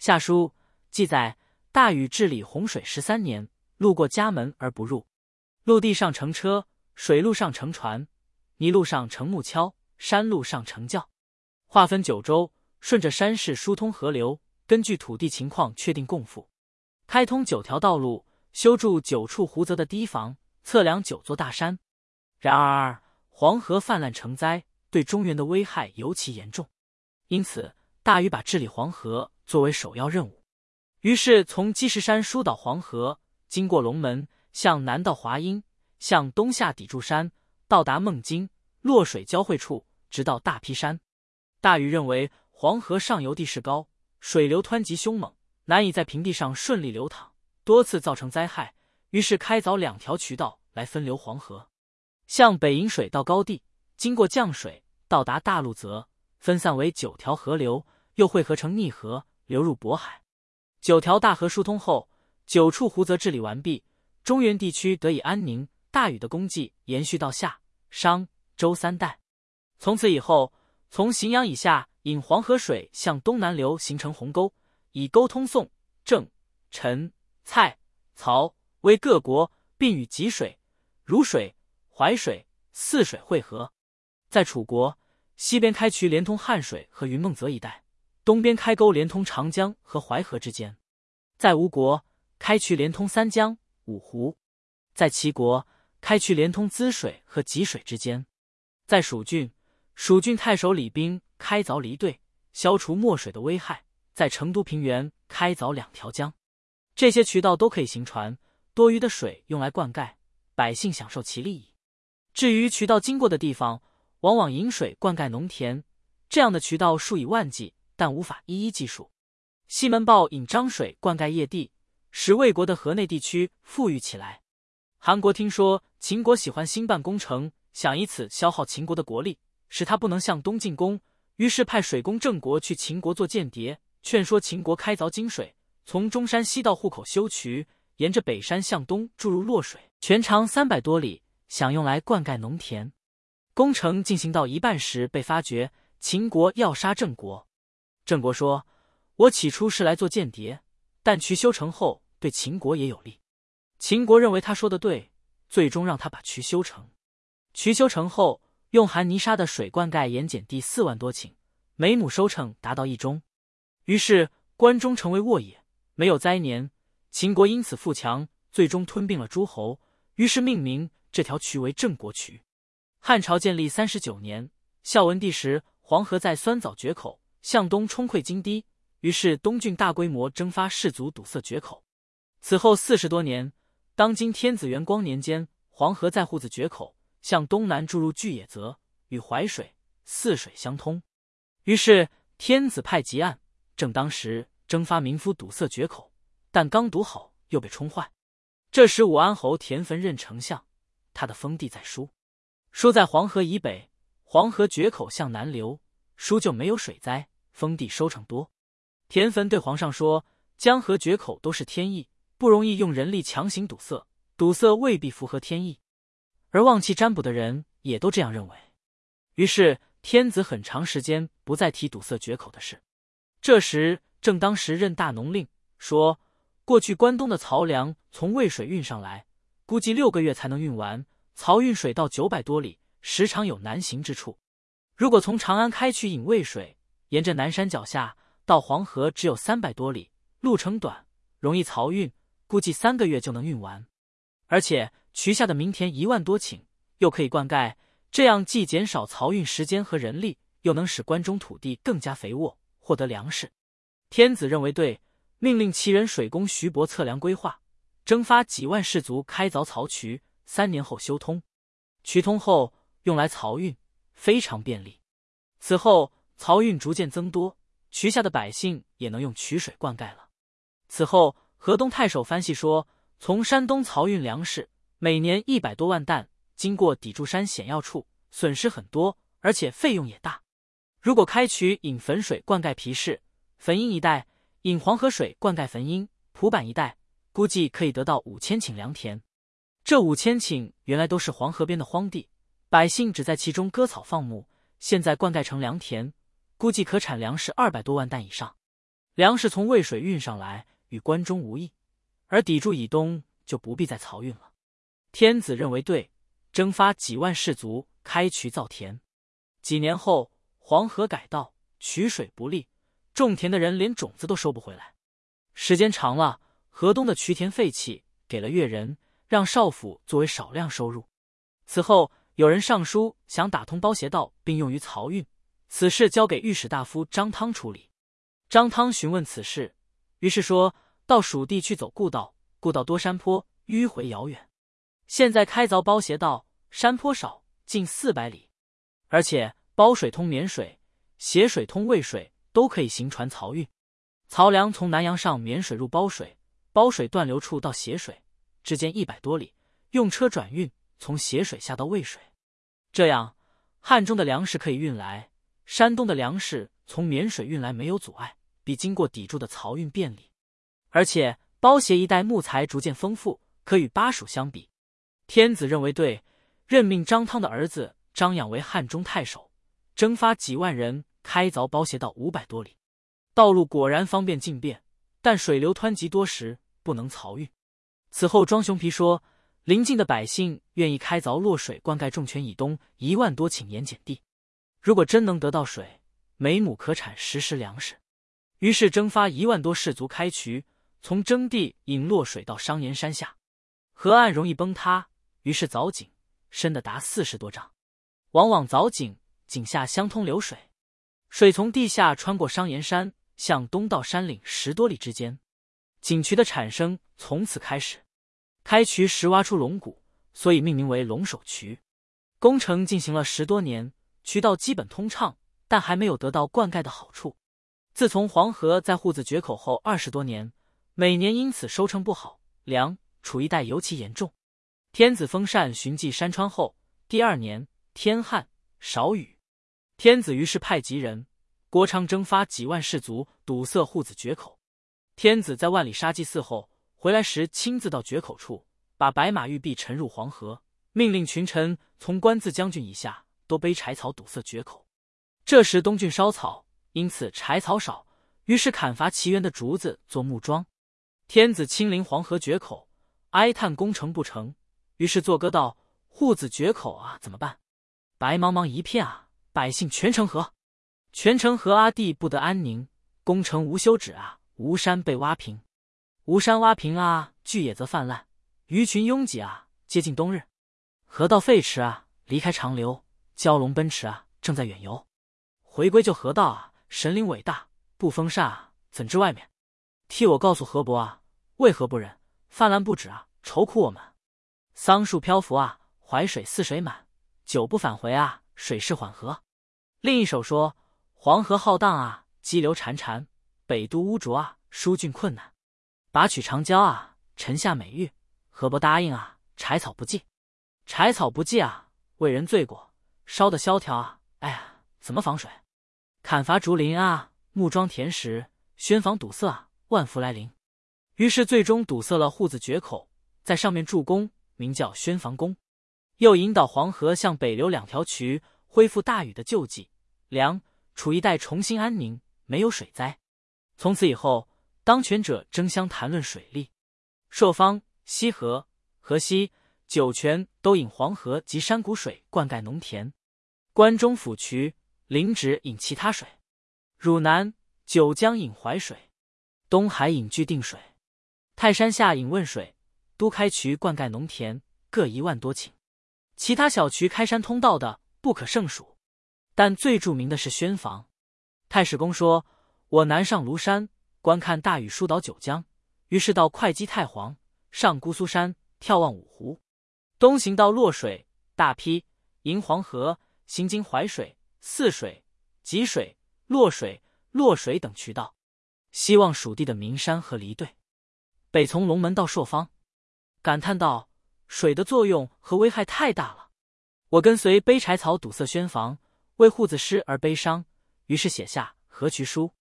下书记载，大禹治理洪水13年，路过家门而不入。陆地上乘车，水路上乘船，泥路上乘木橇，山路上乘轿。划分9州，顺着山势疏通河流，根据土地情况确定供赋。开通9条道路，修筑9处湖泽的堤防，测量9座大山。然而黄河泛滥成灾，对中原的危害尤其严重，因此大禹把治理黄河作为首要任务。于是从积石山疏导黄河，经过龙门，向南到华阴，向东下砥柱山，到达孟津、洛水交汇处，直到大劈山。大禹认为黄河上游地势高，水流湍急凶猛，难以在平地上顺利流淌，多次造成灾害，于是开凿2条渠道来分流黄河。向北引水到高地，经过降水，到达大路泽，分散为9条河流，又汇合成逆河，流入渤海。9条大河疏通后，9处湖泽治理完毕，中原地区得以安宁。大禹的功绩延续到夏、商、周3代。从此以后，从荥阳以下引黄河水向东南流，形成鸿沟，以沟通宋、郑、陈、蔡、曹为各国，并与济水、汝水、淮水4水汇合。在楚国，西边开渠连通汉水和云梦泽一带，东边开沟连通长江和淮河之间。在吴国，开渠连通三江、五湖。在齐国，开渠连通滋水和济水之间。在蜀郡，蜀郡太守李冰开凿离兑，消除没水的危害。在成都平原开凿2条江，这些渠道都可以行船，多余的水用来灌溉，百姓享受其利益。至于渠道经过的地方，往往引水灌溉农田，这样的渠道数以万计，但无法一一计数。西门豹引漳水灌溉邺地，使魏国的河内地区富裕起来。韩国听说秦国喜欢兴办工程，想以此消耗秦国的国力，使他不能向东进攻，于是派水工郑国去秦国做间谍，劝说秦国开凿泾水，从中山西到户口修渠，沿着北山向东注入洛水，全长300多里，想用来灌溉农田。工程进行到一半时被发觉，秦国要杀郑国。郑国说，我起初是来做间谍，但渠修成后对秦国也有利。秦国认为他说的对，最终让他把渠修成。渠修成后，用含泥沙的水灌溉盐碱地4万多顷，每亩收成达到1钟。于是关中成为沃野，没有灾年。秦国因此富强，最终吞并了诸侯，于是命名这条渠为郑国渠。汉朝建立39年，孝文帝时，黄河在酸枣决口，向东冲溃荆堤，于是东郡大规模征发士卒，堵塞决口。此后40多年，当今天子元光年间，黄河在户子决口，向东南注入巨野泽，与淮水、泗水相通。于是天子派急案，正当时征发民夫堵塞决口，但刚堵好又被冲坏。这时武安侯田汾任丞相，他的封地在舒，舒在黄河以北，黄河决口向南流，舒就没有水灾，封地收成多。田汾对皇上说，江河决口都是天意，不容易用人力强行堵塞，堵塞未必符合天意。而望气占卜的人也都这样认为。于是天子很长时间不再提堵塞决口的事。这时正当时任大农令，说过去关东的漕粮从渭水运上来，估计6个月才能运完，漕运水道900多里，时常有难行之处。如果从长安开渠引渭水，沿着南山脚下到黄河只有300多里，路程短，容易漕运，估计3个月就能运完。而且渠下的民田1万多顷，又可以灌溉，这样既减少漕运时间和人力，又能使关中土地更加肥沃，获得粮食。天子认为对，命令其人水工徐伯测量规划，征发几万士卒开凿漕渠，3年后修通。渠通后用来漕运，非常便利。此后漕运逐渐增多，渠下的百姓也能用渠水灌溉了。此后河东太守范系说，从山东漕运粮食，每年100多万担，经过砥柱山险要处，损失很多，而且费用也大。如果开渠引汾水灌溉皮市、汾阴一带，引黄河水灌溉汾阴、蒲坂一带，估计可以得到5000顷良田。这5000顷原来都是黄河边的荒地，百姓只在其中割草放牧，现在灌溉成良田，估计可产粮食200多万担以上。 粮食从渭水运上来，与关中无异，而抵住以东，就不必再漕运了。天子认为对，征发几万士卒，开渠造田。几年后，黄河改道，取水不利，种田的人连种子都收不回来。时间长了，河东的渠田废弃，给了越人，让少府作为少量收入。此后，有人上书想打通包斜道，并用于漕运，此事交给御史大夫张汤处理。张汤询问此事，于是说到蜀地去走故道，故道多山坡，迂回遥远。现在开凿包斜道，山坡少，近400里，而且包水通沔水，斜水通渭水，都可以行船漕运。漕粮从南阳上沔水入包水，包水断流处到斜水，之间100多里，用车转运，从斜水下到渭水。这样，汉中的粮食可以运来，山东的粮食从沔水运来没有阻碍，比经过砥柱的漕运便利。而且包斜一带木材逐渐丰富，可与巴蜀相比。天子认为对，任命张汤的儿子张养为汉中太守，征发几万人，开凿包斜道500多里。道路果然方便进便，但水流湍急多时，不能漕运。此后庄雄皮说，邻近的百姓愿意开凿洛水灌溉重泉以东1万多顷盐碱地，如果真能得到水，每亩可产10石粮食。于是征发1万多士卒开渠，从征地引洛水到商岩山下。河岸容易崩塌，于是凿井，深的达40多丈。往往凿井，井下相通流水，水从地下穿过商岩山，向东到山岭10多里之间。井渠的产生从此开始。开渠时挖出龙骨，所以命名为龙首渠。工程进行了10多年，渠道基本通畅，但还没有得到灌溉的好处。自从黄河在户子决口后20多年，每年因此收成不好，梁楚一带尤其严重。天子封禅巡祭山川后，第2年天旱少雨，天子于是派吉人郭昌征发几万士卒，堵塞户子决口。天子在万里杀祭祀后回来时，亲自到决口处，把白马玉璧沉入黄河，命令群臣从关字将军以下都背柴草堵塞决口。这时东郡烧草，因此柴草少，于是砍伐其园的竹子做木桩。天子亲临黄河决口，哀叹工程不成，于是作歌道：户子决口啊，怎么办？白茫茫一片啊，百姓全成河。全城河啊，地不得安宁，工程无休止啊，吴山被挖平。吴山挖平啊，巨野则泛滥，鱼群拥挤啊，接近冬日。河道废弛啊，离开长流，蛟龙奔驰啊，正在远游。回归就河道啊，神灵伟大，不封禅啊，怎知外面？替我告诉河伯啊，为何不忍？泛滥不止啊，愁苦我们。桑树漂浮啊，淮水似水满，久不返回啊，水势缓和。另一首说，黄河浩荡啊，激流潺潺，北渡污浊啊，疏浚困难。拔取长江啊，沉下美玉，河伯答应啊，柴草不济。柴草不济啊，为人罪过，烧得萧条啊，哎呀，怎么防水？砍伐竹林啊，木桩填石，宣防堵塞啊，万福来临。于是最终堵塞了户子决口，在上面筑宫，名叫宣防宫。又引导黄河向北流2条渠，恢复大禹的旧迹，梁楚一带重新安宁，没有水灾。从此以后，当权者争相谈论水利，朔方、西河、河西、酒泉都引黄河及山谷水灌溉农田，关中府渠、临淄引其他水，汝南、九江引淮水，东海引巨定水，泰山下引汶水，都开渠灌溉农田，各1万多顷。其他小渠开山通道的不可胜数，但最著名的是宣防。太史公说，我南上庐山，观看大禹疏导九江，于是到会稽太皇，上姑苏山，眺望五湖，东行到洛水、大陂、迎黄河，行经淮水、泗水、济水、洛水等渠道，希望蜀地的名山和离对。北从龙门到朔方，感叹道，水的作用和危害太大了。我跟随背柴草堵塞宣防，为户子诗而悲伤，于是写下《河渠书》。